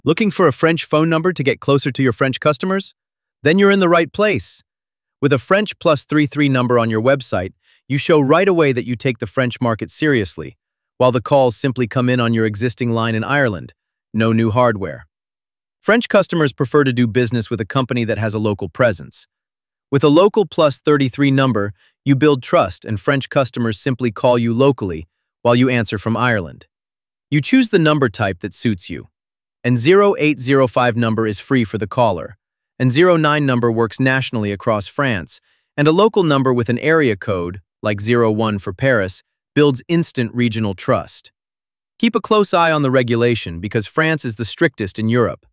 Looking for a French phone number to get closer to your French customers? Then you're in the right place. With a French +33 number on your website, you show right away that you take the French market seriously, while the calls simply come in on your existing line in Ireland. No new hardware. French customers prefer to do business with a company that has a local presence. With a local +33 number, you build trust and French customers simply call you locally while you answer from Ireland. You choose the number type that suits you. An 0805 number is free for the caller. An 09 number works nationally across France, and a local number with an area code, like 01 for Paris, builds instant regional trust. Keep a close eye on the regulation because France is the strictest in Europe.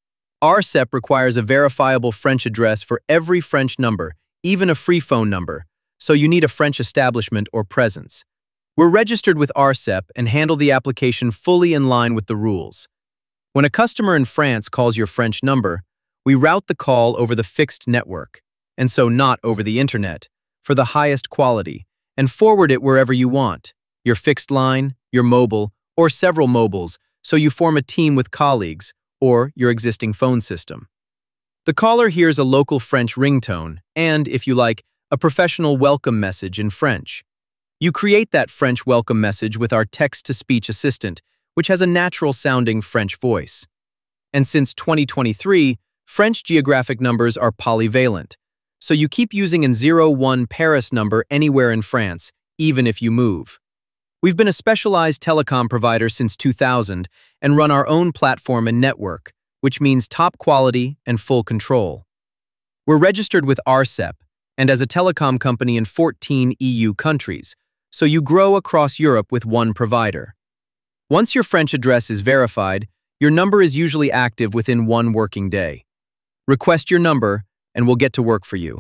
RCEP requires a verifiable French address for every French number, even a free phone number, so you need a French establishment or presence. We're registered with RCEP and handle the application fully in line with the rules. When a customer in France calls your French number, we route the call over the fixed network, and so not over the internet, for the highest quality, and forward it wherever you want, your fixed line, your mobile, or several mobiles, so you form a team with colleagues, or your existing phone system. The caller hears a local French ringtone and, if you like, a professional welcome message in French. You create that French welcome message with our text-to-speech assistant, which has a natural-sounding French voice. And since 2023, French geographic numbers are polyvalent, so you keep using an 01 Paris number anywhere in France, even if you move. We've been a specialized telecom provider since 2000 and run our own platform and network, which means top quality and full control. We're registered with RCEP and as a telecom company in 14 EU countries, so you grow across Europe with one provider. Once your French address is verified, your number is usually active within one working day. Request your number, and we'll get to work for you.